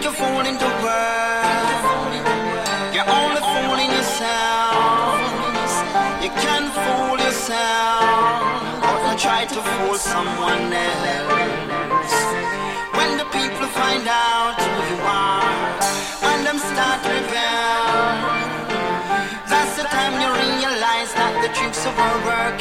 you're fooling the world, you're only fooling yourself. You can't fool yourself, or you try to fool someone else. When the people find out who you are, and them start to rebel, that's the time you realize that the tricks of our work